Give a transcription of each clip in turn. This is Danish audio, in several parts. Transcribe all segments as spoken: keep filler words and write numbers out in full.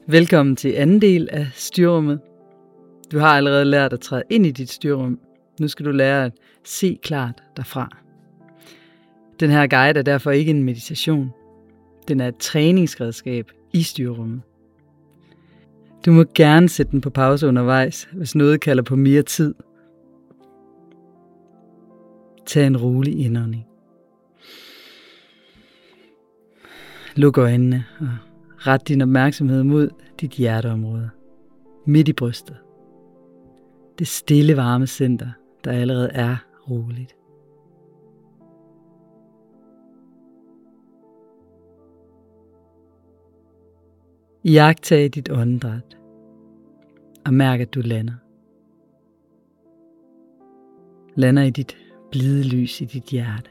Velkommen til anden del af styrrummet. Du har allerede lært at træde ind i dit styrrum. Nu skal du lære at se klart derfra. Den her guide er derfor ikke en meditation. Den er et træningsredskab i styrrummet. Du må gerne sætte den på pause undervejs, hvis noget kalder på mere tid. Tag en rolig indånding. Luk øjnene og ret din opmærksomhed mod dit hjerteområde. Midt i brystet. Det stille varme center, der allerede er roligt. Iagttag dit åndedræt og mærk, at du lander. Lander i dit blide lys i dit hjerte.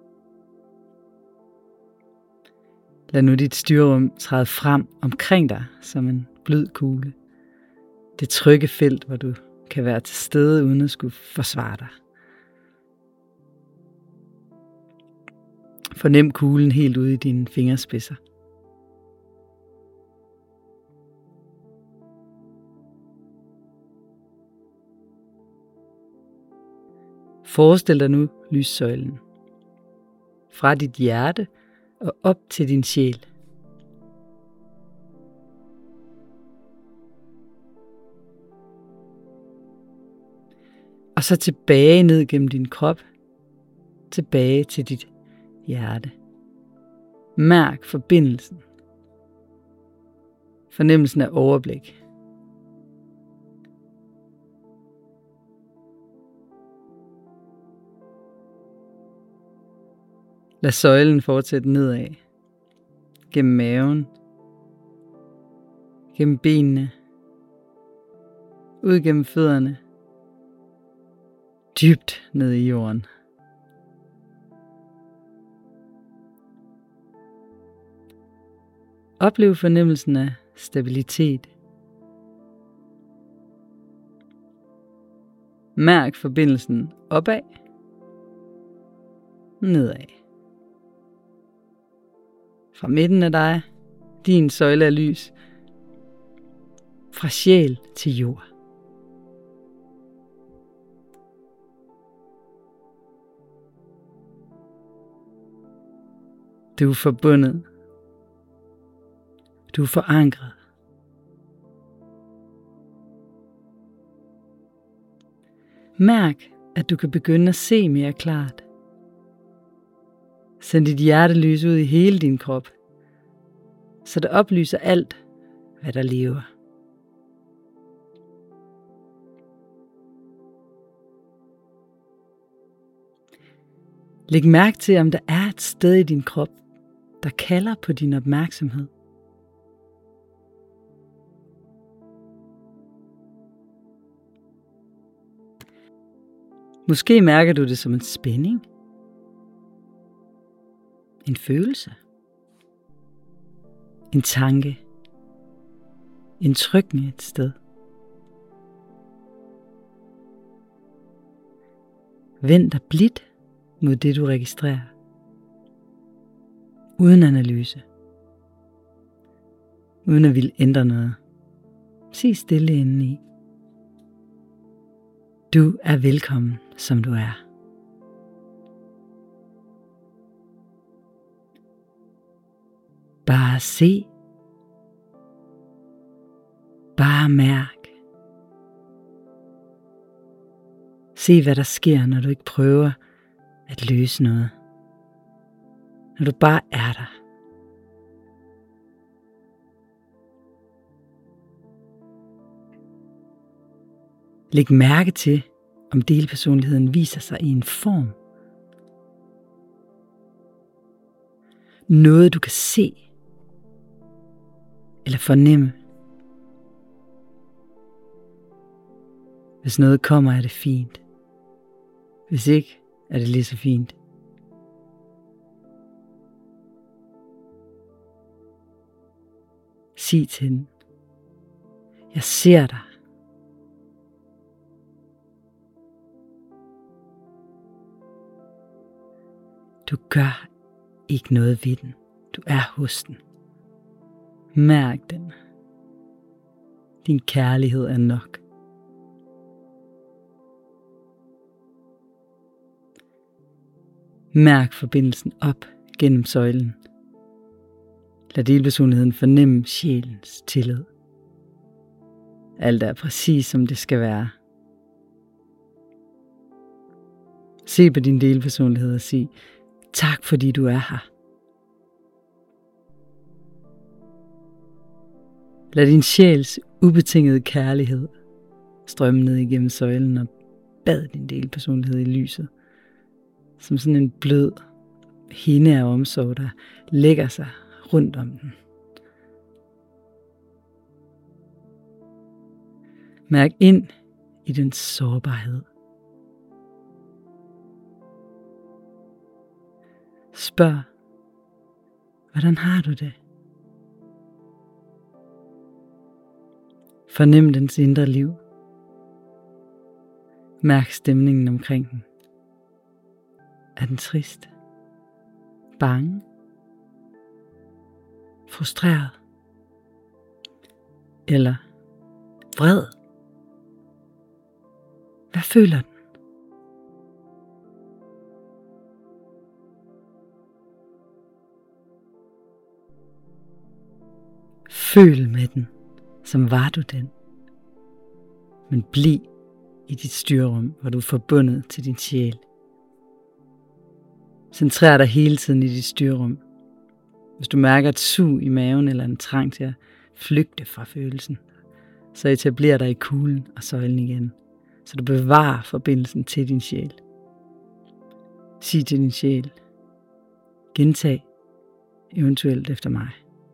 Lad nu dit styrrum træde frem omkring dig som en blød kugle. Det trygge felt, hvor du kan være til stede uden at skulle forsvare dig. Fornem kuglen helt ude i dine fingerspidser. Forestil dig nu lyssøjlen. Fra dit hjerte og op til din sjæl. Og så tilbage ned gennem din krop. Tilbage til dit hjerte. Mærk forbindelsen. Fornemmelsen af overblik. Lad søjlen fortsætte nedad. Gennem maven. Gennem benene. Ud gennem fødderne. Dybt ned i jorden. Oplev fornemmelsen af stabilitet. Mærk forbindelsen opad. Nedad. Fra midten af dig, din søjle af lys. Fra sjæl til jord. Du er forbundet. Du er forankret. Mærk, at du kan begynde at se mere klart. Send dit hjertelys ud i hele din krop, så det oplyser alt, hvad der lever. Læg mærke til, om der er et sted i din krop, der kalder på din opmærksomhed. Måske mærker du det som en spænding. En følelse. En tanke. En trykken et sted. Vend dig blidt mod det du registrerer. Uden analyse. Uden at ville ændre noget. Sig stille indeni. Du er velkommen, som du er. Bare se. Bare mærk. Se, hvad der sker, når du ikke prøver at løse noget. Når du bare er der. Læg mærke til, om delpersonligheden viser sig i en form. Noget du kan se eller fornemme. Hvis noget kommer, er det fint. Hvis ikke, er det lige så fint. Sig til den. Jeg ser dig. Du gør ikke noget ved den. Du er hos den. Mærk den. Din kærlighed er nok. Mærk forbindelsen op gennem søjlen. Lad delpersonligheden fornemme sjælens tillid. Alt er præcis som det skal være. Se på din delpersonlighed og sig, tak fordi du er her. Lad din sjæls ubetingede kærlighed strømme ned igennem søjlen og bad din delpersonlighed i lyset. Som sådan en blød hinde af omsorg, der lægger sig rundt om den. Mærk ind i den sårbarhed. Spørg, hvordan har du det? Fornem dens indre liv. Mærk stemningen omkring den. Er den trist? Bange? Frustreret? Eller vred? Hvad føler den? Føl med den, som var du den. Men bliv i dit styrerum, hvor du er forbundet til din sjæl. Centrer dig hele tiden i dit styrerum. Hvis du mærker et sug i maven eller en trang til at flygte fra følelsen, så etabler dig i kuglen og søjlen igen, så du bevarer forbindelsen til din sjæl. Sig til din sjæl, gentag eventuelt efter mig.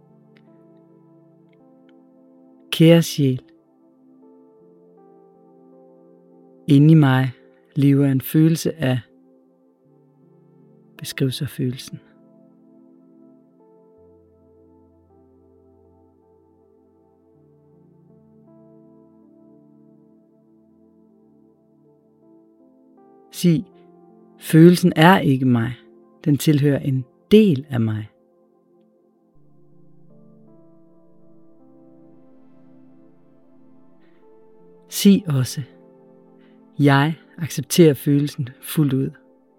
Kære sjæl, inde i mig lever en følelse af, beskriv så følelsen. Sig, følelsen er ikke mig, den tilhører en del af mig. Sig også, jeg accepterer følelsen fuldt ud.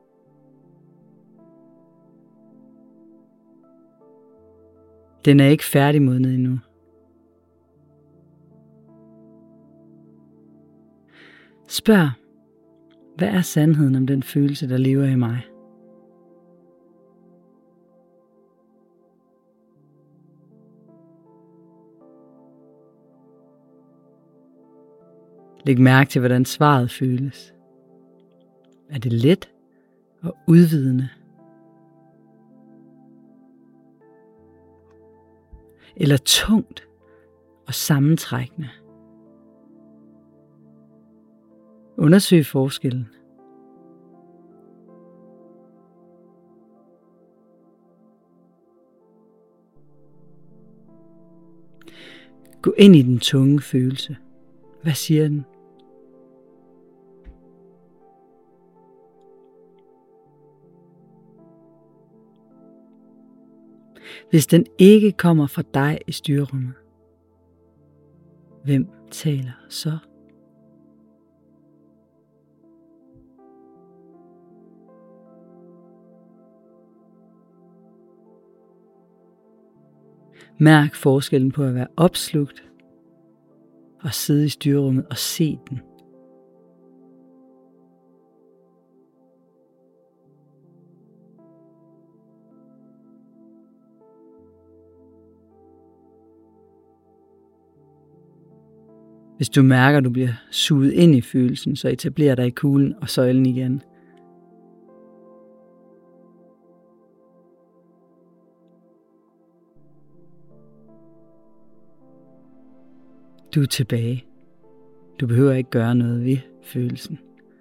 Den er ikke færdigmodnet endnu. Spørg, hvad er sandheden om den følelse, der lever i mig? Læg mærke til, hvordan svaret føles. Er det let og udvidende? Eller tungt og sammentrækkende? Undersøg forskellen. Gå ind i den tunge følelse. Hvad siger den? Hvis den ikke kommer fra dig i styrerummet, hvem taler så? Mærk forskellen på at være opslugt og sidde i styrerummet og se den. Hvis du mærker, at du bliver suget ind i følelsen, så etabler dig i kuglen og søjlen igen. Du er tilbage. Du behøver ikke gøre noget ved følelsen.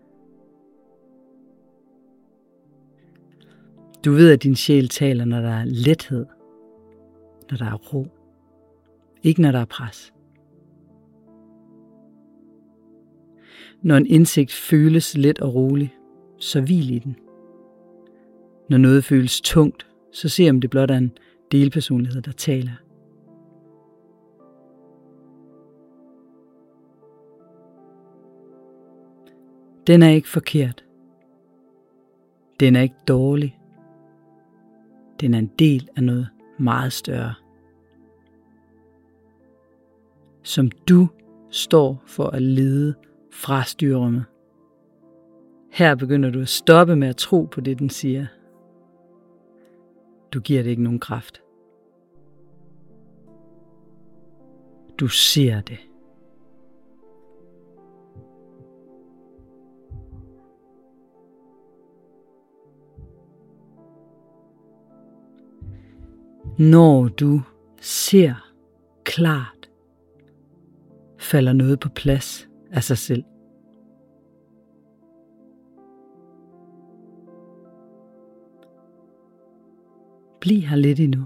Du ved, at din sjæl taler, når der er lethed, når der er ro, ikke når der er pres. Når en indsigt føles let og rolig, så hvil i den. Når noget føles tungt, så se om det blot er en delpersonlighed, der taler. Den er ikke forkert. Den er ikke dårlig. Den er en del af noget meget større, som du står for at lede fra styrrummet. Her begynder du at stoppe med at tro på det, den siger. Du giver det ikke nogen kraft. Du ser det. Når du ser klart, falder noget på plads af sig selv. Bliv her lidt endnu.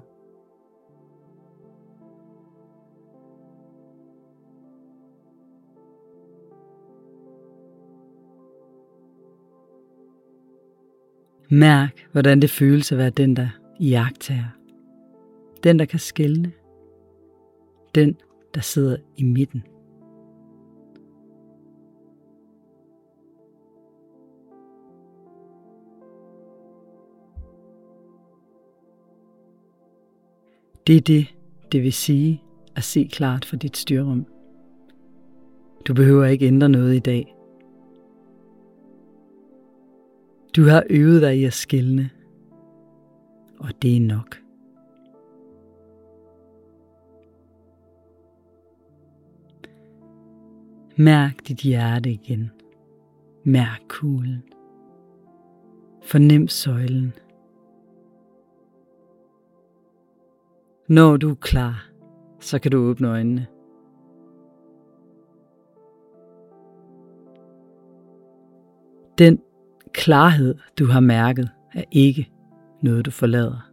Mærk, hvordan det føles at være den, der iagttager. Den, der kan skelne. Den, der sidder i midten. Det er det, det vil sige at se klart for dit styrrum. Du behøver ikke ændre noget i dag. Du har øvet dig i at skelne, og det er nok. Mærk dit hjerte igen. Mærk kuglen. Fornem søjlen. Når du er klar, så kan du åbne øjnene. Den klarhed, du har mærket, er ikke noget, du forlader.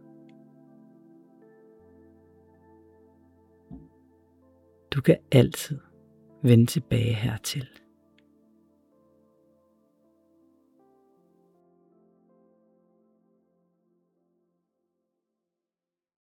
Du kan altid vende tilbage hertil.